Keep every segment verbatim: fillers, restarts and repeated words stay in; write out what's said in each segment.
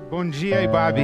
Bom dia, Ibabe.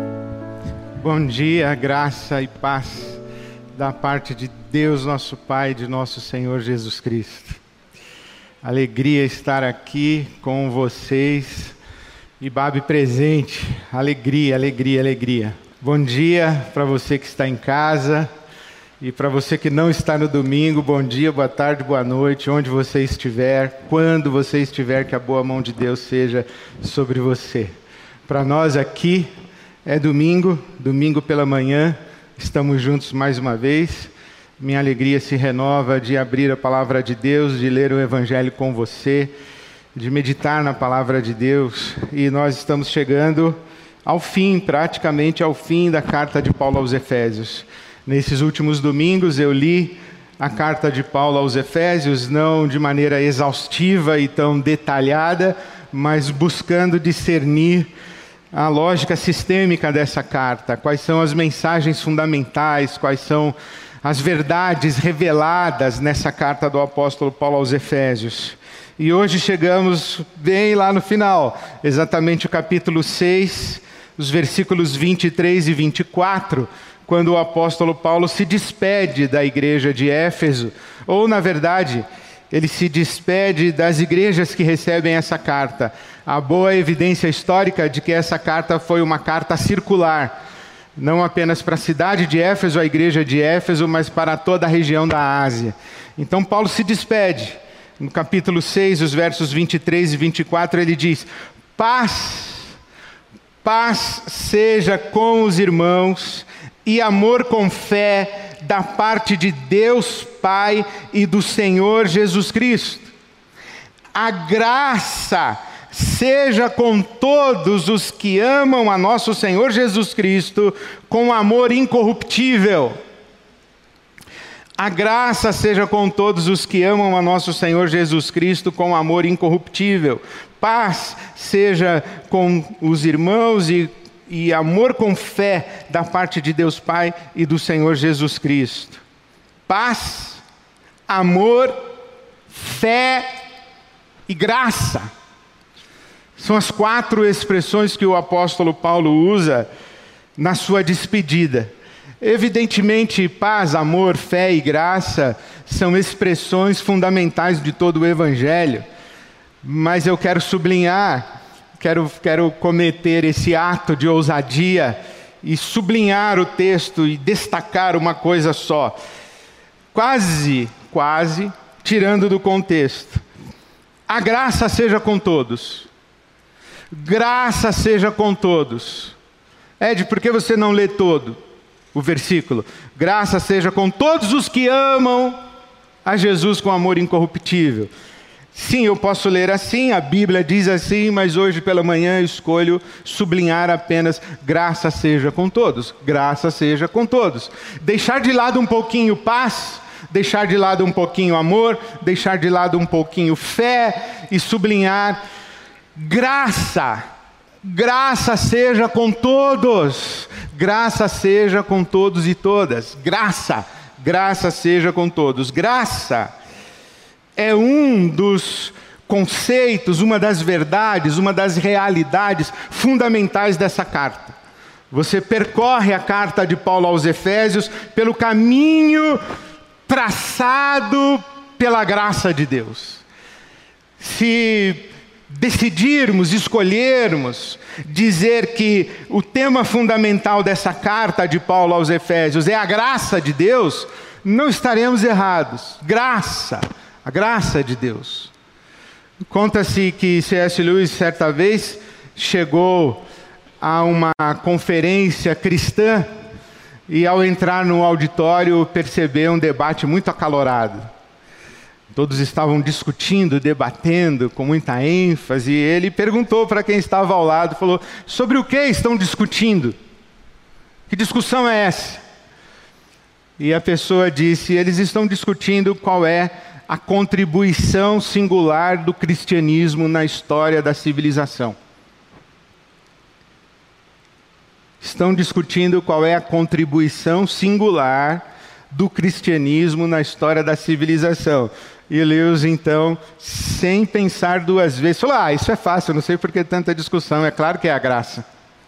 Bom dia, graça e paz da parte de Deus, nosso Pai, e de nosso Senhor Jesus Cristo. Alegria estar aqui com vocês. Ibabe presente. Alegria, alegria, alegria. Bom dia para você que está em casa. E para você que não está no domingo, bom dia, boa tarde, boa noite, onde você estiver, quando você estiver, que a boa mão de Deus seja sobre você. Para nós aqui é domingo, domingo pela manhã, estamos juntos mais uma vez. Minha alegria se renova de abrir a palavra de Deus, de ler o Evangelho com você, de meditar na palavra de Deus. E nós estamos chegando ao fim, praticamente ao fim da carta de Paulo aos Efésios. Nesses últimos domingos eu li a carta de Paulo aos Efésios, não de maneira exaustiva e tão detalhada, mas buscando discernir a lógica sistêmica dessa carta, quais são as mensagens fundamentais, quais são as verdades reveladas nessa carta do apóstolo Paulo aos Efésios. E hoje chegamos bem lá no final, exatamente o capítulo seis, os versículos vinte e três e vinte e quatro, quando o apóstolo Paulo se despede da igreja de Éfeso, ou na verdade, ele se despede das igrejas que recebem essa carta. Há boa evidência histórica de que essa carta foi uma carta circular, não apenas para a cidade de Éfeso, a igreja de Éfeso, mas para toda a região da Ásia. Então Paulo se despede. No capítulo seis, os versos vinte e três e vinte e quatro, ele diz: Paz, paz seja com os irmãos e amor com fé da parte de Deus Pai e do Senhor Jesus Cristo. A graça seja com todos os que amam a nosso Senhor Jesus Cristo com amor incorruptível. A graça seja com todos os que amam a nosso Senhor Jesus Cristo com amor incorruptível. Paz seja com os irmãos e e amor com fé da parte de Deus Pai e do Senhor Jesus Cristo. Paz, amor, fé e graça. São as quatro expressões que o apóstolo Paulo usa na sua despedida. Evidentemente, paz, amor, fé e graça são expressões fundamentais de todo o Evangelho, mas eu quero sublinhar Quero, quero cometer esse ato de ousadia e sublinhar o texto e destacar uma coisa só. Quase, quase, tirando do contexto. A graça seja com todos. Graça seja com todos. Ed, por que você não lê todo o versículo? Graça seja com todos os que amam a Jesus com amor incorruptível. Sim, eu posso ler assim, a Bíblia diz assim, mas hoje pela manhã eu escolho sublinhar apenas graça seja com todos, graça seja com todos. Deixar de lado um pouquinho paz, deixar de lado um pouquinho amor, deixar de lado um pouquinho fé e sublinhar graça, graça seja com todos, graça seja com todos e todas, graça, graça seja com todos, graça. É um dos conceitos, uma das verdades, uma das realidades fundamentais dessa carta. Você percorre a carta de Paulo aos Efésios pelo caminho traçado pela graça de Deus. Se decidirmos, escolhermos dizer que o tema fundamental dessa carta de Paulo aos Efésios é a graça de Deus, não estaremos errados. Graça. A graça de Deus. Conta-se que C S Lewis, certa vez, chegou a uma conferência cristã e, ao entrar no auditório, percebeu um debate muito acalorado. Todos estavam discutindo, debatendo com muita ênfase, e ele perguntou para quem estava ao lado, falou: sobre o que estão discutindo? Que discussão é essa? E a pessoa disse: eles estão discutindo qual é a contribuição singular do cristianismo na história da civilização. Estão discutindo qual é a contribuição singular do cristianismo na história da civilização. E Lewis, então, sem pensar duas vezes, falou: ah, isso é fácil, não sei por que tanta discussão, é claro que é a graça.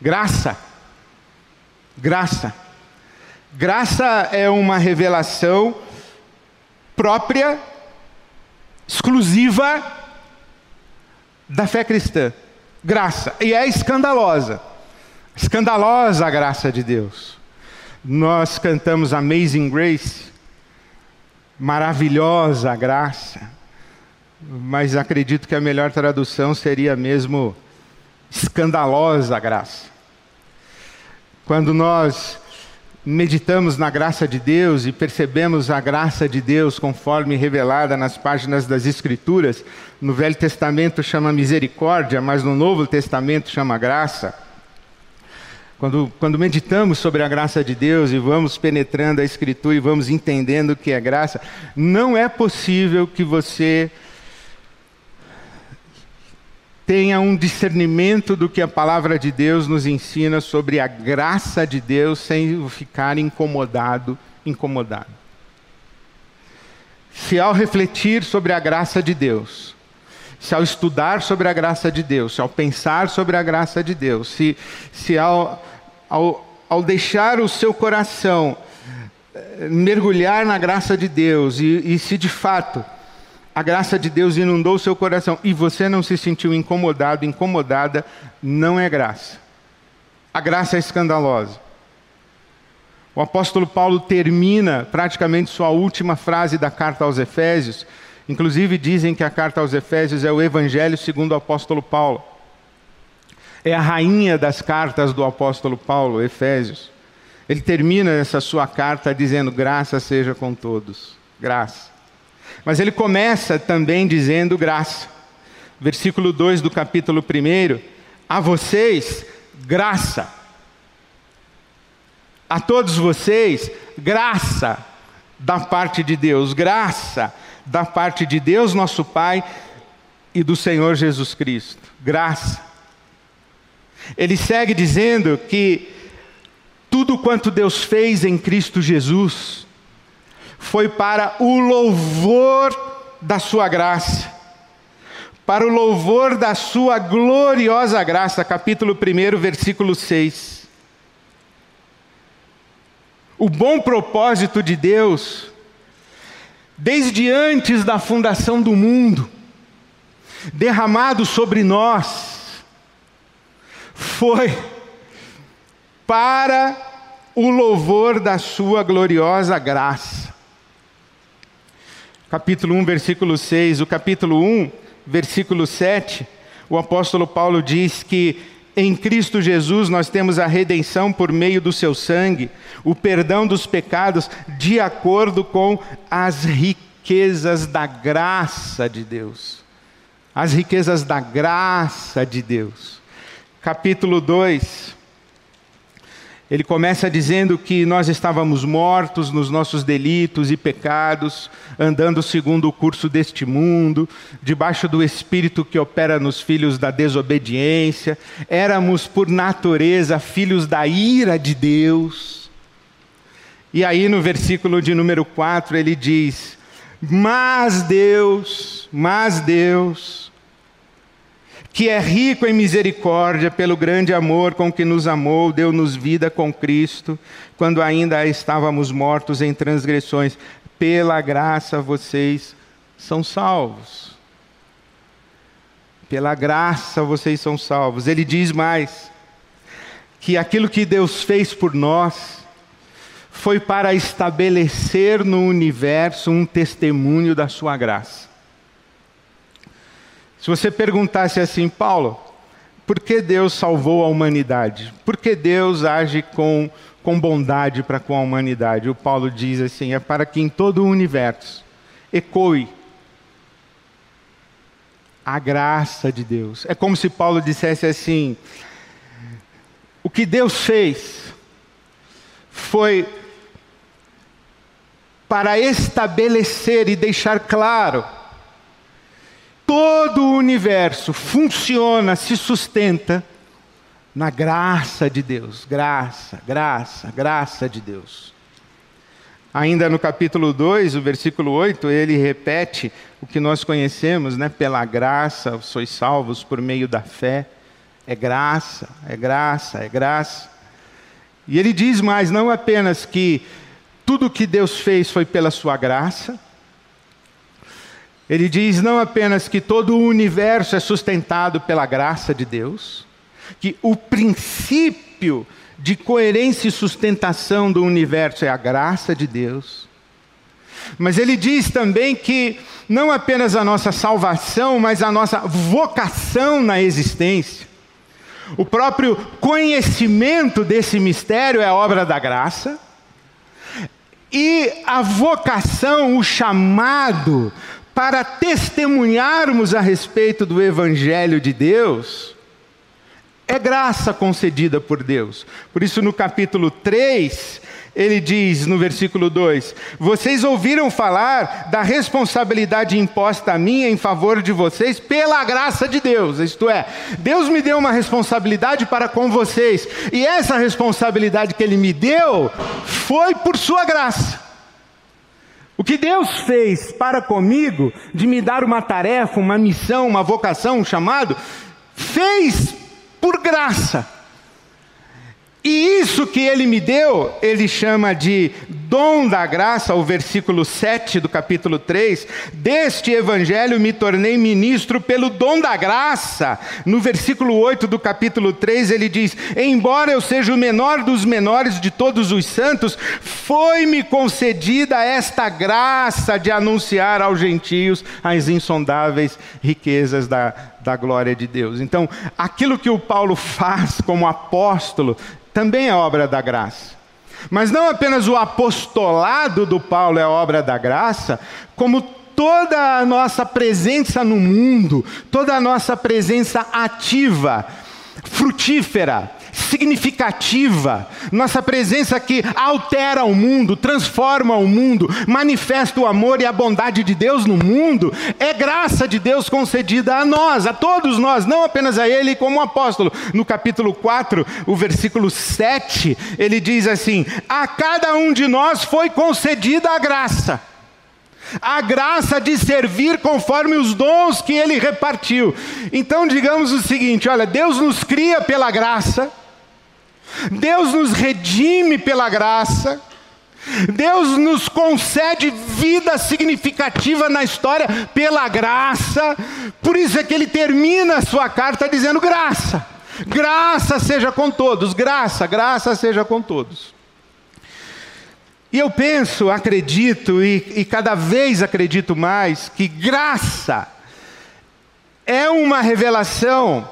Graça. Graça. Graça é uma revelação própria, exclusiva da fé cristã. Graça. E é escandalosa. Escandalosa a graça de Deus. Nós cantamos Amazing Grace, maravilhosa a graça, mas acredito que a melhor tradução seria mesmo escandalosa a graça. Quando nós meditamos na graça de Deus e percebemos a graça de Deus conforme revelada nas páginas das Escrituras, no Velho Testamento chama misericórdia, mas no Novo Testamento chama graça. Quando, quando meditamos sobre a graça de Deus e vamos penetrando a Escritura e vamos entendendo o que é graça, não é possível que você tenha um discernimento do que a palavra de Deus nos ensina sobre a graça de Deus sem ficar incomodado, incomodado. Se ao refletir sobre a graça de Deus, se ao estudar sobre a graça de Deus, se ao pensar sobre a graça de Deus, se, se ao, ao, ao deixar o seu coração mergulhar na graça de Deus e, e se de fato a graça de Deus inundou o seu coração e você não se sentiu incomodado, incomodada, não é graça. A graça é escandalosa. O apóstolo Paulo termina praticamente sua última frase da carta aos Efésios. Inclusive dizem que a carta aos Efésios é o Evangelho segundo o apóstolo Paulo. É a rainha das cartas do apóstolo Paulo, Efésios. Ele termina essa sua carta dizendo: graça seja com todos. Graça. Mas ele começa também dizendo graça. Versículo dois do capítulo um. A vocês, graça. A todos vocês, graça da parte de Deus. Graça da parte de Deus, nosso Pai, e do Senhor Jesus Cristo. Graça. Ele segue dizendo que tudo quanto Deus fez em Cristo Jesus foi para o louvor da sua graça, para o louvor da sua gloriosa graça. Capítulo um, versículo seis. O bom propósito de Deus, desde antes da fundação do mundo, derramado sobre nós, foi para o louvor da sua gloriosa graça. Capítulo um, versículo seis, o capítulo um, versículo sete, o apóstolo Paulo diz que em Cristo Jesus nós temos a redenção por meio do seu sangue, o perdão dos pecados, de acordo com as riquezas da graça de Deus. As riquezas da graça de Deus. Capítulo dois, ele começa dizendo que nós estávamos mortos nos nossos delitos e pecados, andando segundo o curso deste mundo, debaixo do espírito que opera nos filhos da desobediência. Éramos, por natureza, filhos da ira de Deus. E aí no versículo de número quatro ele diz: mas Deus, mas Deus, que é rico em misericórdia, pelo grande amor com que nos amou, deu-nos vida com Cristo, quando ainda estávamos mortos em transgressões. Pela graça vocês são salvos. Pela graça vocês são salvos. Ele diz mais, que aquilo que Deus fez por nós foi para estabelecer no universo um testemunho da sua graça. Se você perguntasse assim: Paulo, por que Deus salvou a humanidade? Por que Deus age com, com bondade para com a humanidade? O Paulo diz assim: é para que em todo o universo ecoe a graça de Deus. É como se Paulo dissesse assim: o que Deus fez foi para estabelecer e deixar claro. Todo o universo funciona, se sustenta na graça de Deus. Graça, graça, graça de Deus. Ainda no capítulo dois, o versículo oito, ele repete o que nós conhecemos, né? Pela graça sois salvos por meio da fé. É graça, é graça, é graça. E ele diz mais, não apenas que tudo que Deus fez foi pela sua graça. Ele diz não apenas que todo o universo é sustentado pela graça de Deus, que o princípio de coerência e sustentação do universo é a graça de Deus. Mas ele diz também que não apenas a nossa salvação, mas a nossa vocação na existência. O próprio conhecimento desse mistério é a obra da graça. E a vocação, o chamado para testemunharmos a respeito do Evangelho de Deus, é graça concedida por Deus. Por isso no capítulo três, ele diz no versículo dois, vocês ouviram falar da responsabilidade imposta a mim em favor de vocês pela graça de Deus. Isto é, Deus me deu uma responsabilidade para com vocês. E essa responsabilidade que Ele me deu foi por sua graça. O que Deus fez para comigo, de me dar uma tarefa, uma missão, uma vocação, um chamado, fez por graça. E isso que Ele me deu, Ele chama de dom da graça, o versículo sete do capítulo três, deste evangelho me tornei ministro pelo dom da graça. No versículo oito do capítulo três ele diz, embora eu seja o menor dos menores de todos os santos, foi-me concedida esta graça de anunciar aos gentios as insondáveis riquezas da, da glória de Deus. Então, aquilo que o Paulo faz como apóstolo, também é obra da graça. Mas não apenas o apostolado do Paulo é obra da graça, como toda a nossa presença no mundo, toda a nossa presença ativa, frutífera, significativa, nossa presença que altera o mundo, transforma o mundo, manifesta o amor e a bondade de Deus no mundo, é graça de Deus concedida a nós, a todos nós, não apenas a Ele como apóstolo. No capítulo quatro, o versículo sete, ele diz assim, a cada um de nós foi concedida a graça, a graça de servir conforme os dons que Ele repartiu. Então digamos o seguinte, olha, Deus nos cria pela graça, Deus nos redime pela graça, Deus nos concede vida significativa na história pela graça. Por isso é que ele termina a sua carta dizendo graça, graça seja com todos, graça, graça seja com todos. E eu penso, acredito e, e cada vez acredito mais que graça é uma revelação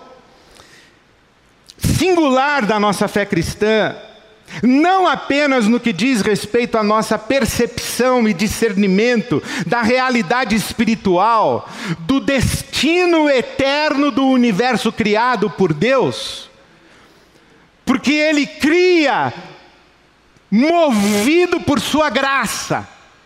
singular da nossa fé cristã, não apenas no que diz respeito à nossa percepção e discernimento da realidade espiritual, do destino eterno do universo criado por Deus, porque Ele cria movido por sua graça,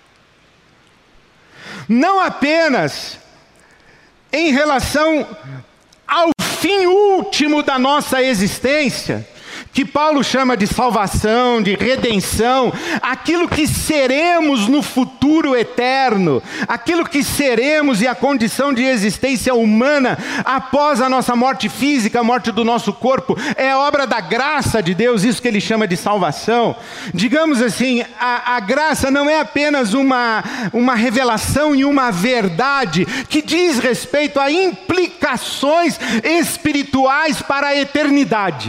não apenas em relação ao fim último da nossa existência, que Paulo chama de salvação, de redenção, aquilo que seremos no futuro eterno, aquilo que seremos e a condição de existência humana após a nossa morte física, a morte do nosso corpo, é obra da graça de Deus, isso que ele chama de salvação. Digamos assim, a, a graça não é apenas uma, uma revelação e uma verdade que diz respeito a implicações espirituais para a eternidade.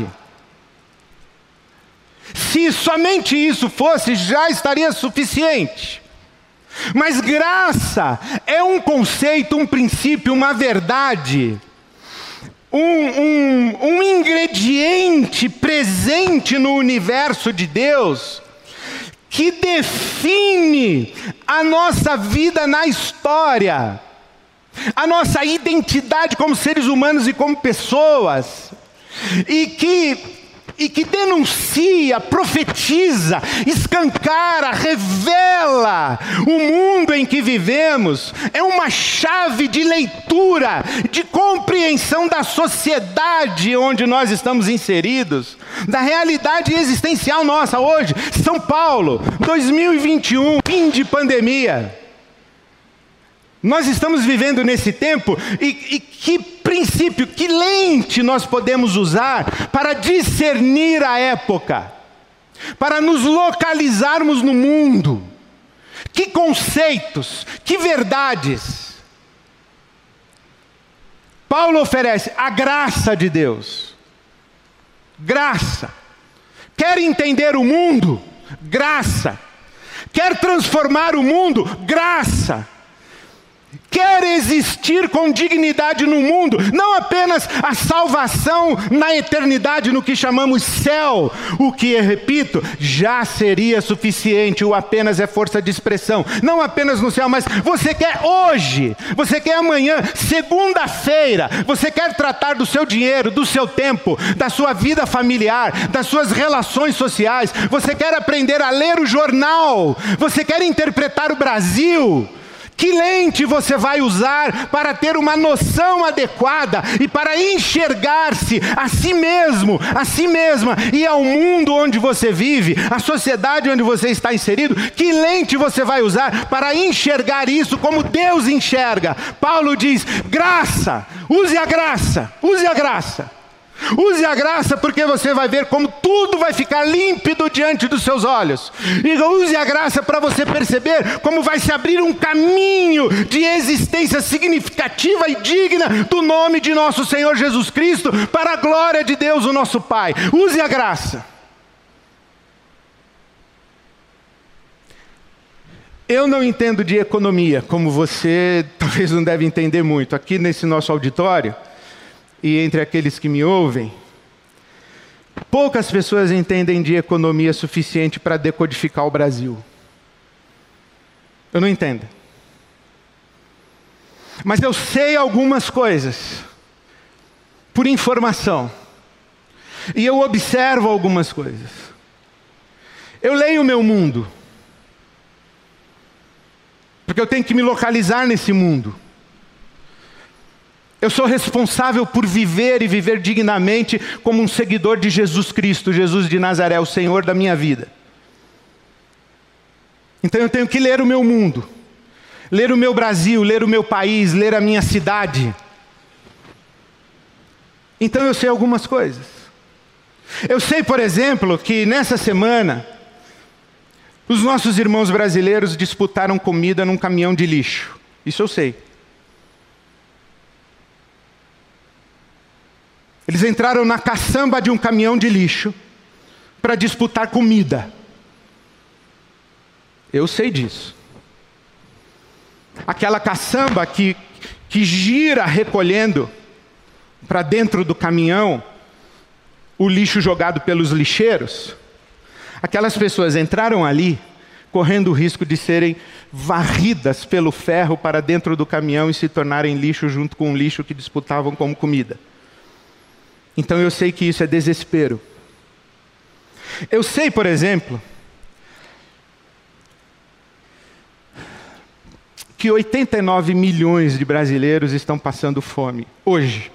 Se somente isso fosse, já estaria suficiente. Mas graça é um conceito, um princípio, uma verdade, um, um, um ingrediente presente no universo de Deus, que define a nossa vida na história, a nossa identidade como seres humanos e como pessoas, e que... e que denuncia, profetiza, escancara, revela o mundo em que vivemos, é uma chave de leitura, de compreensão da sociedade onde nós estamos inseridos, da realidade existencial nossa hoje. São Paulo, dois mil e vinte e um, fim de pandemia. Nós estamos vivendo nesse tempo e, e que princípio, que lente nós podemos usar para discernir a época, para nos localizarmos no mundo? Que conceitos, que verdades? Paulo oferece a graça de Deus. Graça. Quer entender o mundo? Graça. Quer transformar o mundo? Graça. Quer existir com dignidade no mundo, não apenas a salvação na eternidade, no que chamamos céu, o que, eu repito, já seria suficiente, ou apenas é força de expressão, não apenas no céu, mas você quer hoje, você quer amanhã, segunda-feira, você quer tratar do seu dinheiro, do seu tempo, da sua vida familiar, das suas relações sociais, você quer aprender a ler o jornal, você quer interpretar o Brasil. Que lente você vai usar para ter uma noção adequada e para enxergar-se a si mesmo, a si mesma e ao mundo onde você vive, a sociedade onde você está inserido? Que lente você vai usar para enxergar isso como Deus enxerga? Paulo diz, graça, use a graça, use a graça. Use a graça porque você vai ver como tudo vai ficar límpido diante dos seus olhos. E use a graça para você perceber como vai se abrir um caminho de existência significativa e digna do nome de nosso Senhor Jesus Cristo, para a glória de Deus, o nosso Pai. Use a graça. Eu não entendo de economia, como você talvez não deve entender muito. Aqui nesse nosso auditório, e entre aqueles que me ouvem, poucas pessoas entendem de economia suficiente para decodificar o Brasil. Eu não entendo. Mas eu sei algumas coisas, por informação. E eu observo algumas coisas. Eu leio o meu mundo, porque eu tenho que me localizar nesse mundo. Eu sou responsável por viver e viver dignamente como um seguidor de Jesus Cristo, Jesus de Nazaré, o Senhor da minha vida. Então eu tenho que ler o meu mundo, ler o meu Brasil, ler o meu país, ler a minha cidade. Então eu sei algumas coisas. Eu sei, por exemplo, que nessa semana, os nossos irmãos brasileiros disputaram comida num caminhão de lixo. Isso eu sei. Eles entraram na caçamba de um caminhão de lixo para disputar comida. Eu sei disso. Aquela caçamba que, que gira recolhendo para dentro do caminhão o lixo jogado pelos lixeiros. Aquelas pessoas entraram ali correndo o risco de serem varridas pelo ferro para dentro do caminhão e se tornarem lixo junto com o lixo que disputavam como comida. Então eu sei que isso é desespero. Eu sei, por exemplo, que oitenta e nove milhões de brasileiros estão passando fome hoje.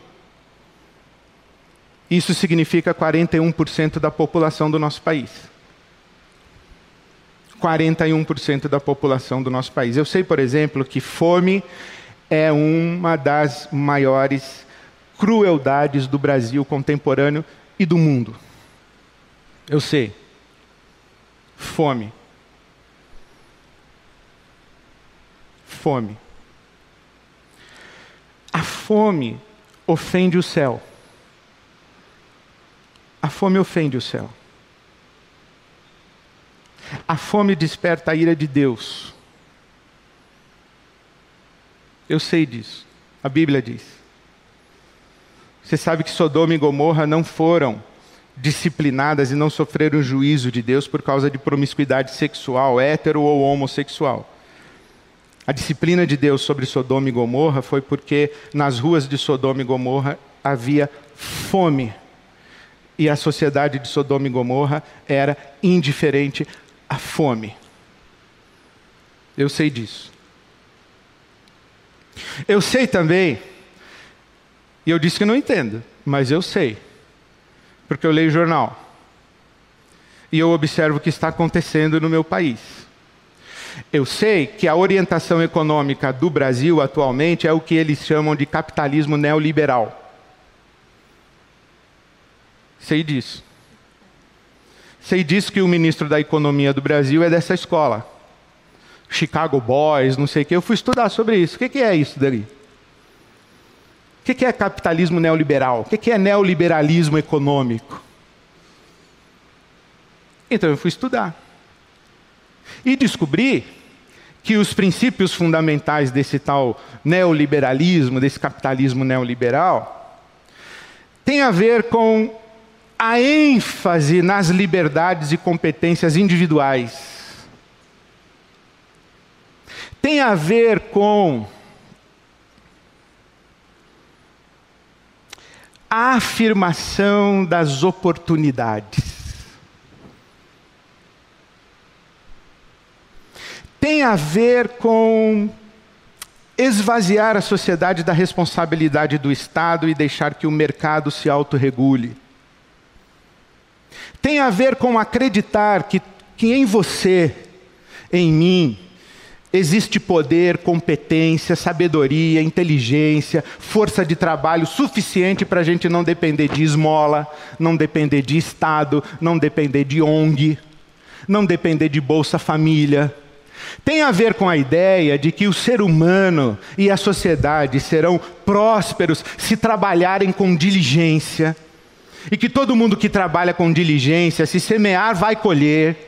Isso significa quarenta e um por cento da população do nosso país. quarenta e um por cento da população do nosso país. Eu sei, por exemplo, que fome é uma das maiores crueldades do Brasil contemporâneo e do mundo. Eu sei. Fome. Fome. A fome ofende o céu. A fome ofende o céu. A fome desperta a ira de Deus. Eu sei disso. A Bíblia diz. Você sabe que Sodoma e Gomorra não foram disciplinadas e não sofreram o juízo de Deus por causa de promiscuidade sexual, hétero ou homossexual. A disciplina de Deus sobre Sodoma e Gomorra foi porque nas ruas de Sodoma e Gomorra havia fome. E a sociedade de Sodoma e Gomorra era indiferente à fome. Eu sei disso. Eu sei também, e eu disse que não entendo, mas eu sei, porque eu leio jornal. E eu observo o que está acontecendo no meu país. Eu sei que a orientação econômica do Brasil atualmente é o que eles chamam de capitalismo neoliberal. Sei disso. Sei disso que o ministro da Economia do Brasil é dessa escola. Chicago Boys, não sei o quê. Eu fui estudar sobre isso. O que é isso daí? O que é capitalismo neoliberal? O que é neoliberalismo econômico? Então eu fui estudar. E descobri que os princípios fundamentais desse tal neoliberalismo, desse capitalismo neoliberal, tem a ver com a ênfase nas liberdades e competências individuais. Tem a ver com a afirmação das oportunidades. Tem a ver com esvaziar a sociedade da responsabilidade do Estado e deixar que o mercado se autorregule. Tem a ver com acreditar que, que em você, em mim, existe poder, competência, sabedoria, inteligência, força de trabalho suficiente para a gente não depender de esmola, não depender de Estado, não depender de O N G, não depender de Bolsa Família. Tem a ver com a ideia de que o ser humano e a sociedade serão prósperos se trabalharem com diligência, e que todo mundo que trabalha com diligência, se semear, vai colher.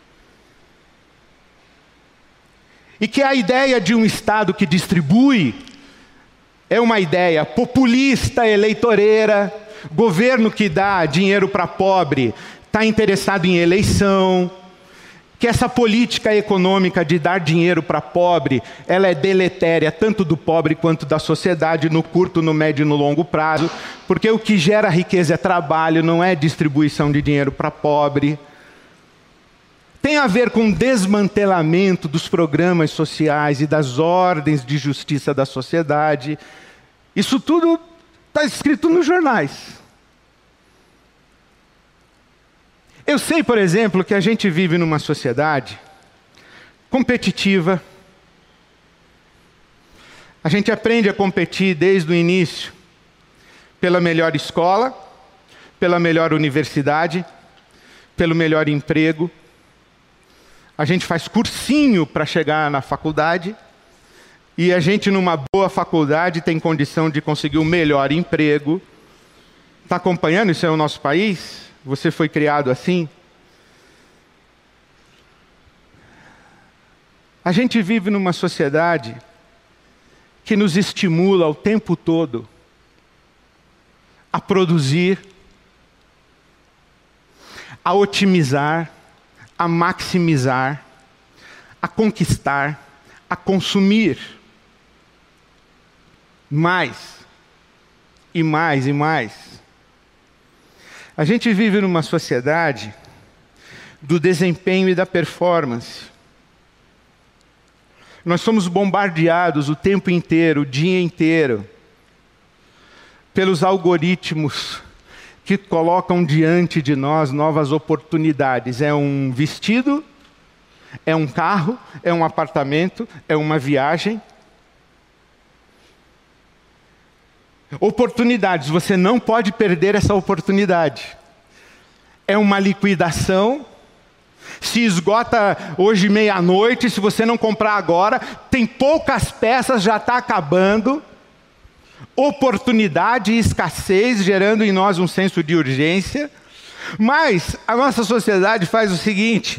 E que a ideia de um Estado que distribui é uma ideia populista, eleitoreira, governo que dá dinheiro para pobre, está interessado em eleição, que essa política econômica de dar dinheiro para pobre, ela é deletéria tanto do pobre quanto da sociedade no curto, no médio e no longo prazo, porque o que gera riqueza é trabalho, não é distribuição de dinheiro para pobre. Tem a ver com o desmantelamento dos programas sociais e das ordens de justiça da sociedade. Isso tudo está escrito nos jornais. Eu sei, por exemplo, que a gente vive numa sociedade competitiva. A gente aprende a competir desde o início pela melhor escola, pela melhor universidade, pelo melhor emprego. A gente faz cursinho para chegar na faculdade, e a gente, numa boa faculdade, tem condição de conseguir o melhor emprego. Está acompanhando? Isso é o nosso país? Você foi criado assim? A gente vive numa sociedade que nos estimula o tempo todo a produzir, a otimizar, a maximizar, a conquistar, a consumir mais e mais e mais. A gente vive numa sociedade do desempenho e da performance. Nós somos bombardeados o tempo inteiro, o dia inteiro, pelos algoritmos que colocam diante de nós novas oportunidades. É um vestido, é um carro, é um apartamento, é uma viagem. Oportunidades, você não pode perder essa oportunidade. É uma liquidação, se esgota hoje meia-noite, se você não comprar agora, tem poucas peças, já está acabando. Oportunidade e escassez, gerando em nós um senso de urgência. Mas a nossa sociedade faz o seguinte: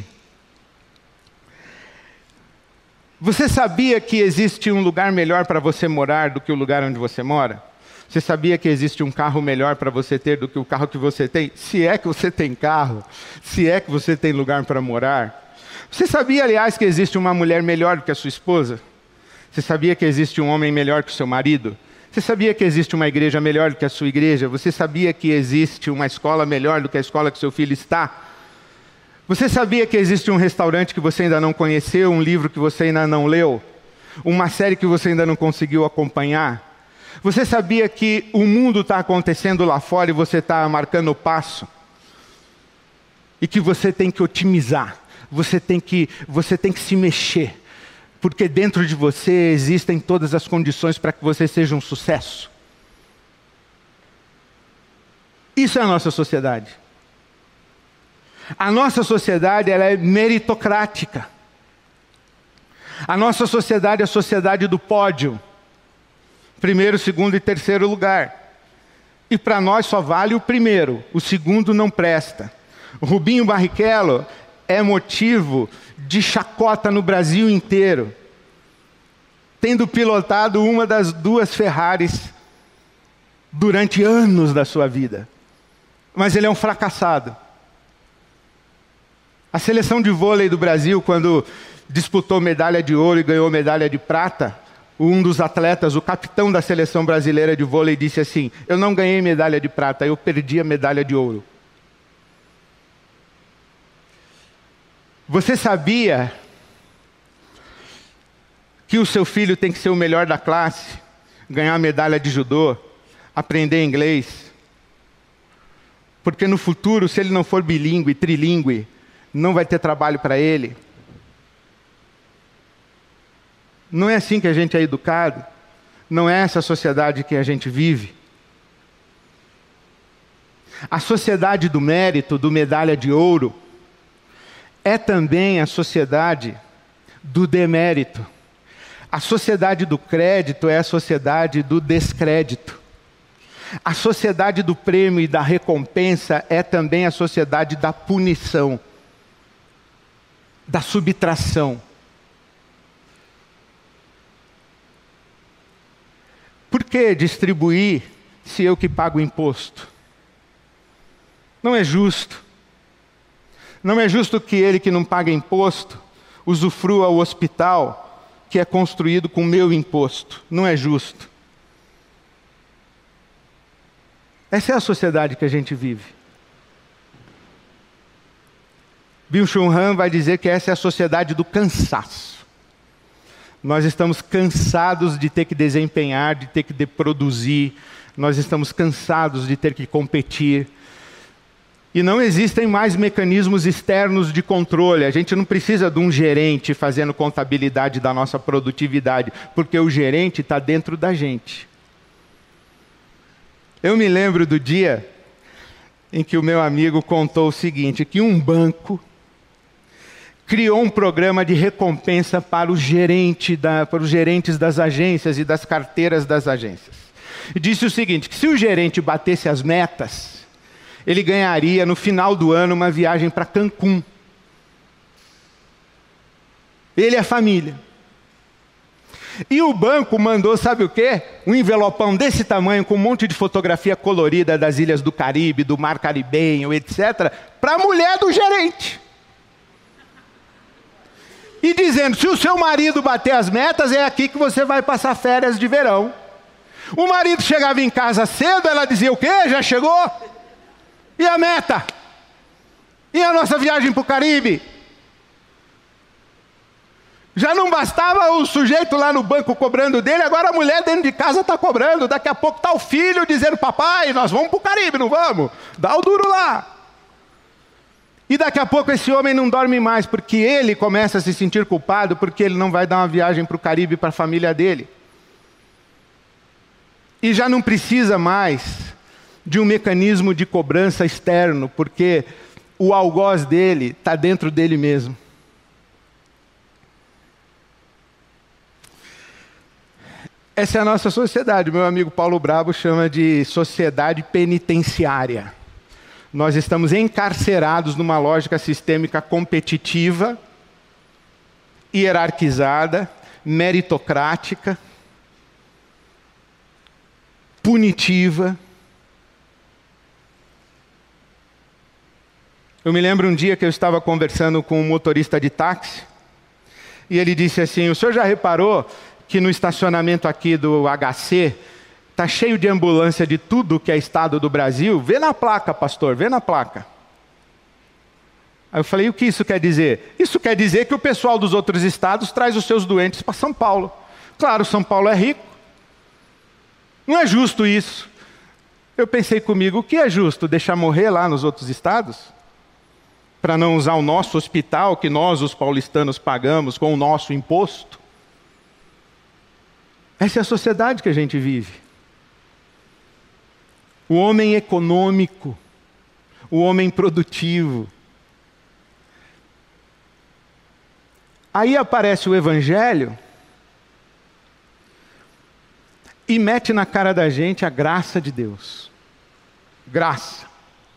você sabia que existe um lugar melhor para você morar do que o lugar onde você mora? Você sabia que existe um carro melhor para você ter do que o carro que você tem? Se é que você tem carro, se é que você tem lugar para morar. Você sabia, aliás, que existe uma mulher melhor do que a sua esposa? Você sabia que existe um homem melhor que o seu marido? Você sabia que existe uma igreja melhor do que a sua igreja? Você sabia que existe uma escola melhor do que a escola que seu filho está? Você sabia que existe um restaurante que você ainda não conheceu, um livro que você ainda não leu, uma série que você ainda não conseguiu acompanhar? Você sabia que o mundo está acontecendo lá fora e você está marcando o passo? E que você tem que otimizar, você tem que, você tem que se mexer, porque dentro de você existem todas as condições para que você seja um sucesso. Isso é a nossa sociedade. A nossa sociedade, ela é meritocrática. A nossa sociedade é a sociedade do pódio. Primeiro, segundo e terceiro lugar. E para nós só vale o primeiro, o segundo não presta. O Rubinho Barrichello é motivo de chacota no Brasil inteiro, tendo pilotado uma das duas Ferraris durante anos da sua vida. Mas ele é um fracassado. A seleção de vôlei do Brasil, quando disputou medalha de ouro e ganhou medalha de prata, um dos atletas, o capitão da seleção brasileira de vôlei, disse assim: eu não ganhei medalha de prata, eu perdi a medalha de ouro. Você sabia que o seu filho tem que ser o melhor da classe, ganhar a medalha de judô, aprender inglês? Porque no futuro, se ele não for bilíngue, trilíngue, não vai ter trabalho para ele. Não é assim que a gente é educado? Não é essa a sociedade que a gente vive? A sociedade do mérito, do medalha de ouro, é também a sociedade do demérito. A sociedade do crédito é a sociedade do descrédito. A sociedade do prêmio e da recompensa é também a sociedade da punição, da subtração. Por que distribuir se eu que pago imposto? Não é justo. Não é justo que ele que não paga imposto usufrua o hospital que é construído com meu imposto. Não é justo. Essa é a sociedade que a gente vive. Byung-Chul Han vai dizer que essa é a sociedade do cansaço. Nós estamos cansados de ter que desempenhar, de ter que produzir. Nós estamos cansados de ter que competir. E não existem mais mecanismos externos de controle. A gente não precisa de um gerente fazendo contabilidade da nossa produtividade, porque o gerente está dentro da gente. Eu me lembro do dia em que o meu amigo contou o seguinte, que um banco criou um programa de recompensa para, o gerente da, para os gerentes das agências e das carteiras das agências. E disse o seguinte, que se o gerente batesse as metas, ele ganharia no final do ano uma viagem para Cancún. Ele e a família. E o banco mandou, sabe o quê? Um envelopão desse tamanho, com um monte de fotografia colorida das ilhas do Caribe, do Mar Caribenho, etcétera, para a mulher do gerente. E dizendo, se o seu marido bater as metas, é aqui que você vai passar férias de verão. O marido chegava em casa cedo, ela dizia, o quê? Já chegou? E a meta? E a nossa viagem para o Caribe? Já não bastava o sujeito lá no banco cobrando dele, agora a mulher dentro de casa está cobrando. Daqui a pouco está o filho dizendo, papai, nós vamos para o Caribe, não vamos? Dá o duro lá. E daqui a pouco esse homem não dorme mais, porque ele começa a se sentir culpado, porque ele não vai dar uma viagem para o Caribe para a família dele. E já não precisa mais de um mecanismo de cobrança externo, porque o algoz dele está dentro dele mesmo. Essa é a nossa sociedade. Meu amigo Paulo Brabo chama de sociedade penitenciária. Nós estamos encarcerados numa lógica sistêmica competitiva, hierarquizada, meritocrática, punitiva. Eu me lembro um dia que eu estava conversando com um motorista de táxi, e ele disse assim, o senhor já reparou que no estacionamento aqui do H C está cheio de ambulância de tudo que é estado do Brasil? Vê na placa, pastor, vê na placa. Aí eu falei, o que isso quer dizer? Isso quer dizer que o pessoal dos outros estados traz os seus doentes para São Paulo. Claro, São Paulo é rico. Não é justo isso. Eu pensei comigo, o que é justo? Deixar morrer lá nos outros estados? para não usar o nosso hospital, que nós, os paulistanos, pagamos com o nosso imposto. Essa é a sociedade que a gente vive. O homem econômico, o homem produtivo. Aí aparece o Evangelho e mete na cara da gente a graça de Deus. Graça.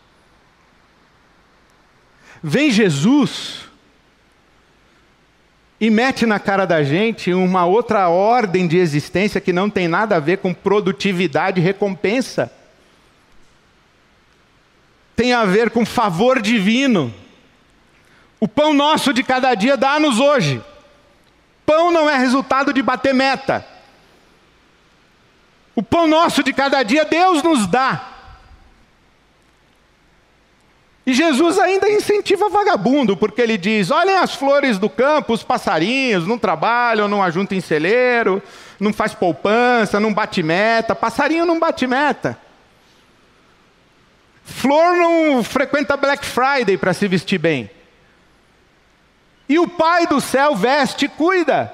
Vem Jesus e mete na cara da gente uma outra ordem de existência que não tem nada a ver com produtividade e recompensa. Tem a ver com favor divino. O pão nosso de cada dia dá-nos hoje. Pão não é resultado de bater meta. O pão nosso de cada dia Deus nos dá. E Jesus ainda incentiva vagabundo, porque ele diz, olhem as flores do campo, os passarinhos, não trabalham, não ajuntam em celeiro, não faz poupança, não bate meta. Passarinho não bate meta. Flor não frequenta Black Friday para se vestir bem. E o Pai do céu veste e cuida.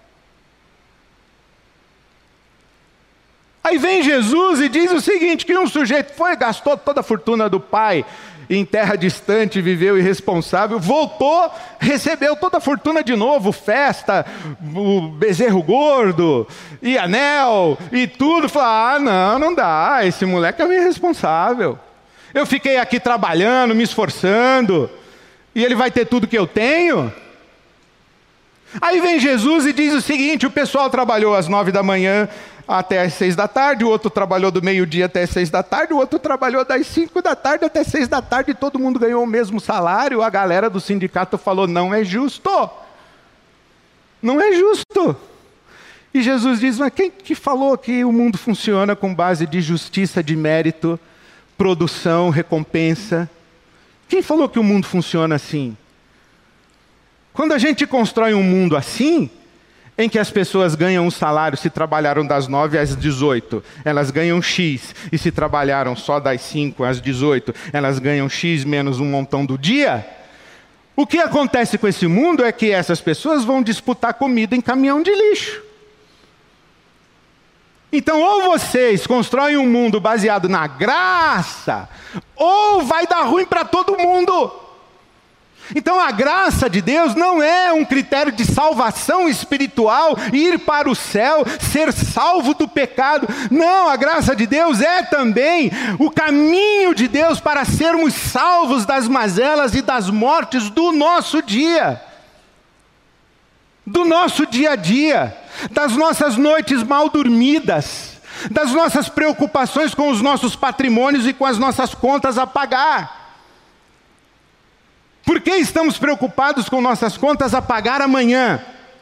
Aí vem Jesus e diz o seguinte, que um sujeito foi, gastou toda a fortuna do pai em terra distante, viveu irresponsável, voltou, recebeu toda a fortuna de novo, festa, o bezerro gordo, e anel, e tudo. Falou, ah, não, não dá, esse moleque é meio irresponsável. Eu fiquei aqui trabalhando, me esforçando, e ele vai ter tudo que eu tenho? Aí vem Jesus e diz o seguinte, o pessoal trabalhou às nove da manhã até às seis da tarde, o outro trabalhou do meio-dia até às seis da tarde, o outro trabalhou das cinco da tarde até seis da tarde, e todo mundo ganhou o mesmo salário. A galera do sindicato falou, não é justo. Não é justo. E Jesus diz, mas quem que falou que o mundo funciona com base de justiça, de mérito, produção, recompensa? Quem falou que o mundo funciona assim? Quando a gente constrói um mundo assim, em que as pessoas ganham um salário se trabalharam das nove às dezoito, elas ganham X, e se trabalharam só das cinco às dezoito, elas ganham X menos um montão do dia, o que acontece com esse mundo é que essas pessoas vão disputar comida em caminhão de lixo. Então, ou vocês constroem um mundo baseado na graça, ou vai dar ruim para todo mundo. Então a graça de Deus não é um critério de salvação espiritual, ir para o céu, ser salvo do pecado. Não, a graça de Deus é também o caminho de Deus para sermos salvos das mazelas e das mortes do nosso dia. Do nosso dia a dia, das nossas noites mal dormidas, das nossas preocupações com os nossos patrimônios e com as nossas contas a pagar. Por que estamos preocupados com nossas contas a pagar amanhã?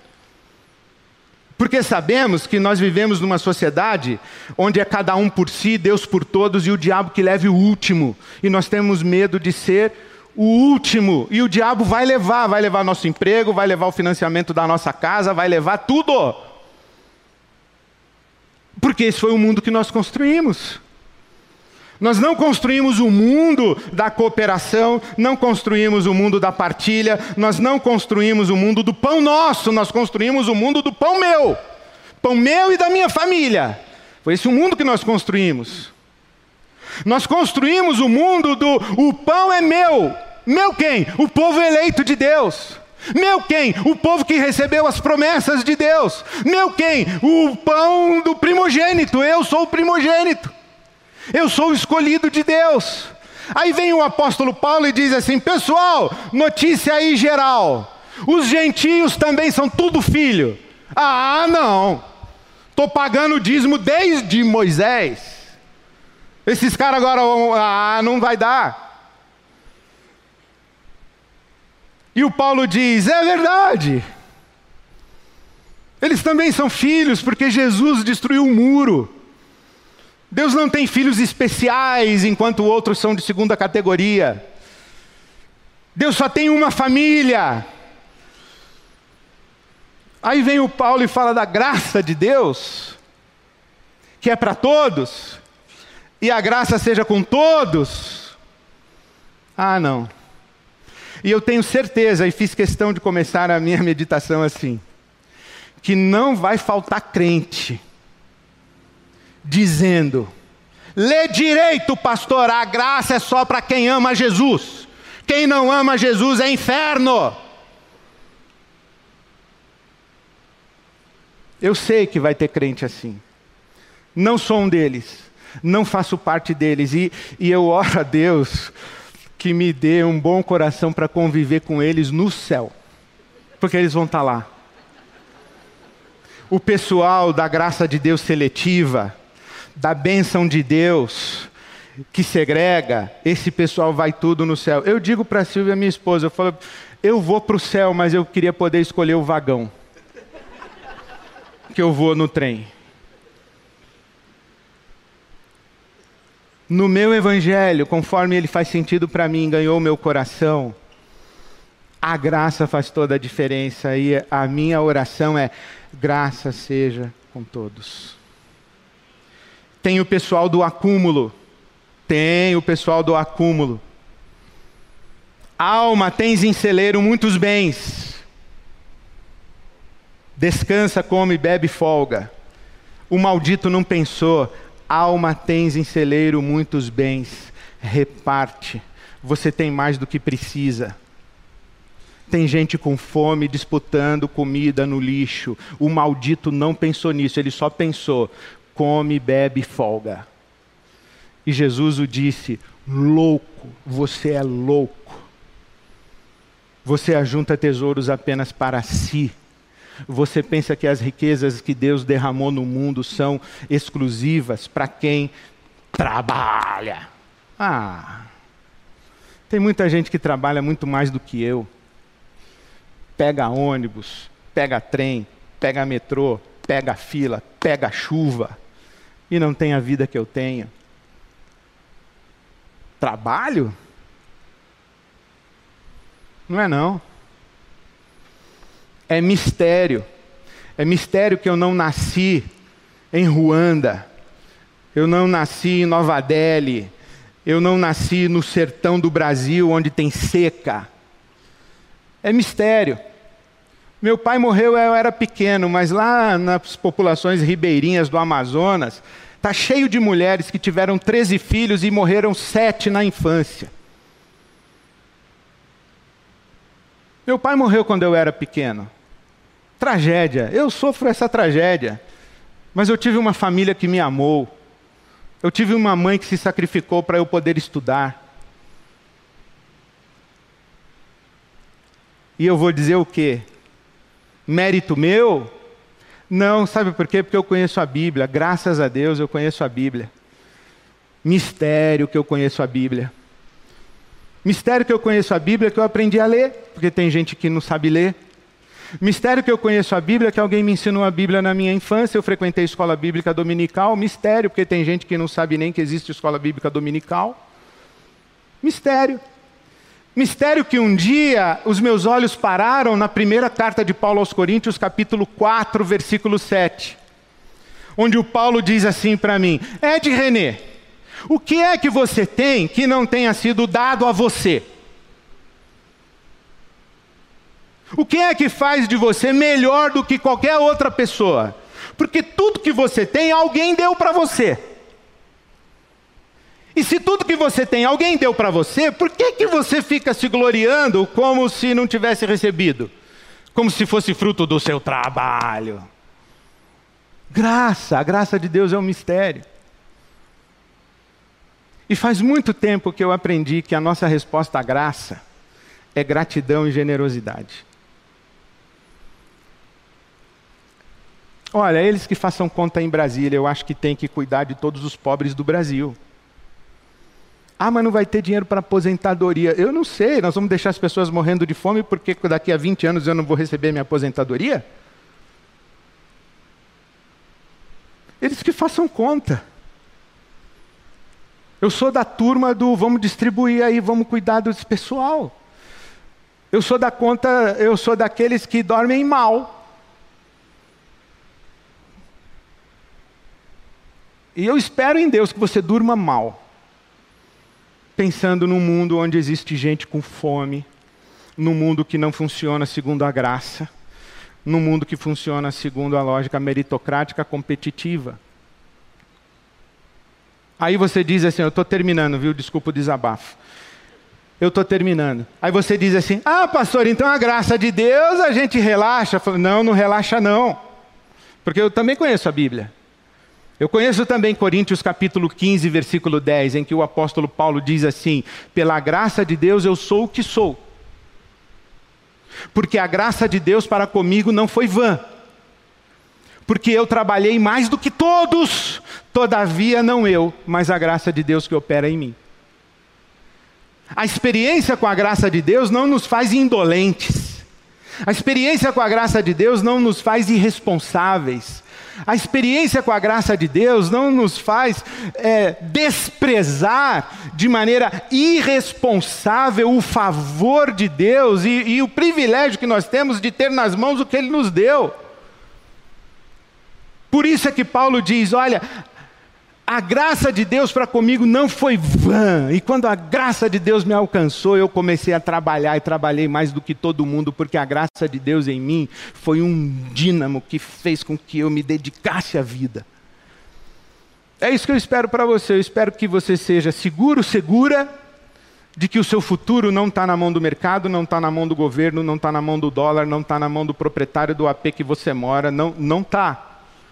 Porque sabemos que nós vivemos numa sociedade onde é cada um por si, Deus por todos, e o diabo que leve o último. E nós temos medo de ser o último. E o diabo vai levar, vai levar nosso emprego, vai levar o financiamento da nossa casa, vai levar tudo. Porque esse foi o mundo que nós construímos. Nós não construímos o mundo da cooperação, não construímos o mundo da partilha, nós não construímos o mundo do pão nosso, nós construímos o mundo do pão meu. Pão meu e da minha família. Foi esse o mundo que nós construímos. Nós construímos o mundo do o pão é meu. Meu quem? O povo eleito de Deus. Meu quem? O povo que recebeu as promessas de Deus. Meu quem? O pão do primogênito. Eu sou o primogênito. Eu sou o escolhido de Deus. Aí vem o apóstolo Paulo e diz assim, pessoal, notícia aí geral. Os gentios também são tudo filho. Ah, não. Estou pagando o dízimo desde Moisés. Esses caras agora vão, ah, não vai dar. E o Paulo diz, é verdade. Eles também são filhos, porque Jesus destruiu o muro. Deus não tem filhos especiais, enquanto outros são de segunda categoria. Deus só tem uma família. Aí vem o Paulo e fala da graça de Deus, que é para todos, e a graça seja com todos. Ah, não. E eu tenho certeza, e fiz questão de começar a minha meditação assim, que não vai faltar crente dizendo: lê direito, pastor, a graça é só para quem ama Jesus. Quem não ama Jesus é inferno. Eu sei que vai ter crente assim. Não sou um deles. Não faço parte deles. E, e eu oro a Deus que me dê um bom coração para conviver com eles no céu. Porque eles vão estar lá. O pessoal da graça de Deus seletiva, da bênção de Deus que segrega, esse pessoal vai tudo no céu. Eu digo para a Silvia, minha esposa, eu falo, eu vou para o céu, mas eu queria poder escolher o vagão que eu vou no trem. No meu evangelho, conforme ele faz sentido para mim, ganhou o meu coração, a graça faz toda a diferença. E a minha oração é: graça seja com todos. Tem o pessoal do acúmulo. Tem o pessoal do acúmulo. Alma, tens em celeiro muitos bens. Descansa, come, bebe, folga. O maldito não pensou: alma, tens em celeiro muitos bens. Reparte. Você tem mais do que precisa. Tem gente com fome disputando comida no lixo. O maldito não pensou nisso, ele só pensou: come, bebe, folga. E Jesus o disse: louco, você é louco. Você ajunta tesouros apenas para si. Você pensa que as riquezas que Deus derramou no mundo são exclusivas para quem trabalha. Ah, tem muita gente que trabalha muito mais do que eu. Pega ônibus, pega trem, pega metrô, pega fila, pega chuva, e não tem a vida que eu tenho. Trabalho? Não é não. É mistério. É mistério que eu não nasci em Ruanda. Eu não nasci em Nova Delhi. Eu não nasci no sertão do Brasil, onde tem seca. É mistério. Meu pai morreu, eu era pequeno, mas lá nas populações ribeirinhas do Amazonas, está cheio de mulheres que tiveram treze filhos e morreram sete na infância. Meu pai morreu quando eu era pequeno. Tragédia. Eu sofro essa tragédia. Mas eu tive uma família que me amou. Eu tive uma mãe que se sacrificou para eu poder estudar. E eu vou dizer o quê? Mérito meu? Não, sabe por quê? Porque eu conheço a Bíblia. Graças a Deus eu conheço a Bíblia. Mistério que eu conheço a Bíblia. Mistério que eu conheço a Bíblia que eu aprendi a ler, porque tem gente que não sabe ler. Mistério que eu conheço a Bíblia que alguém me ensinou a Bíblia na minha infância, eu frequentei escola bíblica dominical. Mistério, porque tem gente que não sabe nem que existe escola bíblica dominical. Mistério. Mistério que um dia os meus olhos pararam na primeira carta de Paulo aos Coríntios, capítulo quatro, versículo sete. Onde o Paulo diz assim para mim: Ed René, o que é que você tem que não tenha sido dado a você? O que é que faz de você melhor do que qualquer outra pessoa? Porque tudo que você tem, alguém deu para você. E se tudo que você tem, alguém deu para você, por que que você fica se gloriando como se não tivesse recebido? Como se fosse fruto do seu trabalho. Graça, a graça de Deus é um mistério. E faz muito tempo que eu aprendi que a nossa resposta à graça é gratidão e generosidade. Olha, eles que façam conta em Brasília, eu acho que tem que cuidar de todos os pobres do Brasil. Ah, mas não vai ter dinheiro para aposentadoria. Eu não sei, nós vamos deixar as pessoas morrendo de fome porque daqui a vinte anos eu não vou receber minha aposentadoria? Eles que façam conta. Eu sou da turma do vamos distribuir aí, vamos cuidar desse pessoal. Eu sou da conta, eu sou daqueles que dormem mal. E eu espero em Deus que você durma mal. Pensando num mundo onde existe gente com fome, num mundo que não funciona segundo a graça, num mundo que funciona segundo a lógica meritocrática competitiva. Aí você diz assim, eu estou terminando, viu? Desculpa o desabafo. Eu estou terminando. Aí você diz assim, ah, pastor, então a graça de Deus a gente relaxa. Falo, não, não relaxa não. Porque eu também conheço a Bíblia. Eu conheço também Coríntios capítulo quinze, versículo dez, em que o apóstolo Paulo diz assim, pela graça de Deus eu sou o que sou. Porque a graça de Deus para comigo não foi vã. Porque eu trabalhei mais do que todos, todavia não eu, mas a graça de Deus que opera em mim. A experiência com a graça de Deus não nos faz indolentes. A experiência com a graça de Deus não nos faz irresponsáveis. A experiência com a graça de Deus não nos faz é, desprezar de maneira irresponsável o favor de Deus e, e o privilégio que nós temos de ter nas mãos o que Ele nos deu. Por isso é que Paulo diz, olha, a graça de Deus para comigo não foi vã. E quando a graça de Deus me alcançou, eu comecei a trabalhar e trabalhei mais do que todo mundo, porque a graça de Deus em mim foi um dínamo que fez com que eu me dedicasse à vida. É isso que eu espero para você. Eu espero que você seja seguro, segura, de que o seu futuro não está na mão do mercado, não está na mão do governo, não está na mão do dólar, não está na mão do proprietário do A P que você mora, não não está.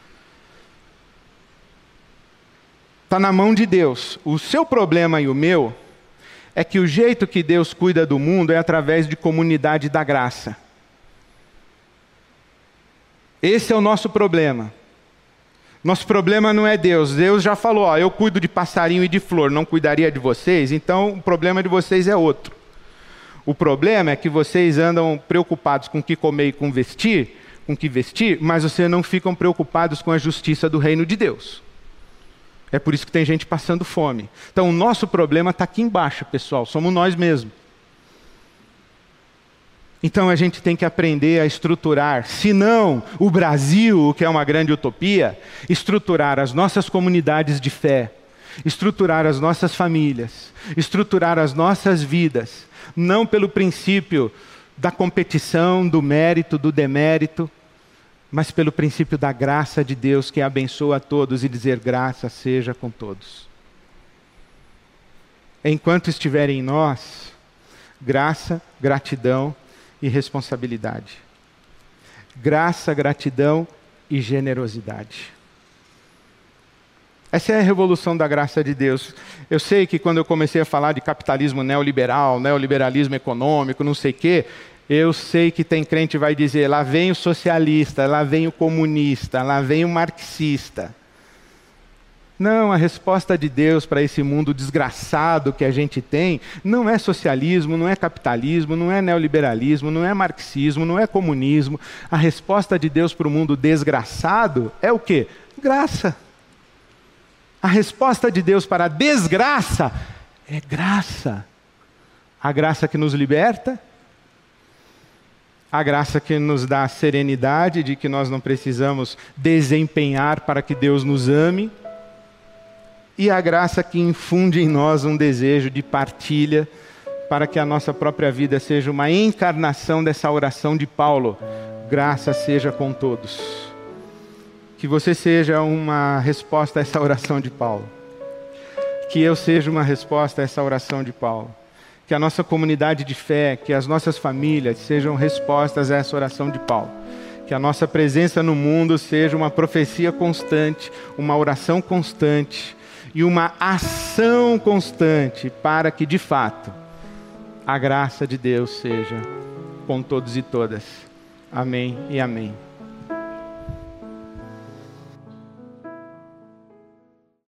Está na mão de Deus. O seu problema e o meu é que o jeito que Deus cuida do mundo é através de comunidade da graça. Esse é o nosso problema. Nosso problema não é Deus. Deus já falou, ó, eu cuido de passarinho e de flor, não cuidaria de vocês, então o problema de vocês é outro. O problema é que vocês andam preocupados com o que comer e com vestir, com o que vestir, mas vocês não ficam preocupados com a justiça do reino de Deus. É por isso que tem gente passando fome. Então o nosso problema está aqui embaixo, pessoal, somos nós mesmos. Então a gente tem que aprender a estruturar, se não o Brasil, que é uma grande utopia, estruturar as nossas comunidades de fé, estruturar as nossas famílias, estruturar as nossas vidas, não pelo princípio da competição, do mérito, do demérito, mas pelo princípio da graça de Deus que abençoa a todos e dizer graça seja com todos. Enquanto estiver em nós, graça, gratidão e responsabilidade. Graça, gratidão e generosidade. Essa é a revolução da graça de Deus. Eu sei que quando eu comecei a falar de capitalismo neoliberal, neoliberalismo econômico, não sei o quê, eu sei que tem crente que vai dizer, lá vem o socialista, lá vem o comunista, lá vem o marxista. Não, a resposta de Deus para esse mundo desgraçado que a gente tem, não é socialismo, não é capitalismo, não é neoliberalismo, não é marxismo, não é comunismo. A resposta de Deus para o mundo desgraçado é o quê? Graça. A resposta de Deus para a desgraça é graça. A graça que nos liberta, a graça que nos dá a serenidade de que nós não precisamos desempenhar para que Deus nos ame, e a graça que infunde em nós um desejo de partilha para que a nossa própria vida seja uma encarnação dessa oração de Paulo. Graça seja com todos. Que você seja uma resposta a essa oração de Paulo. Que eu seja uma resposta a essa oração de Paulo. Que a nossa comunidade de fé, que as nossas famílias sejam respostas a essa oração de Paulo. Que a nossa presença no mundo seja uma profecia constante, uma oração constante e uma ação constante para que, de fato, a graça de Deus seja com todos e todas. Amém e amém.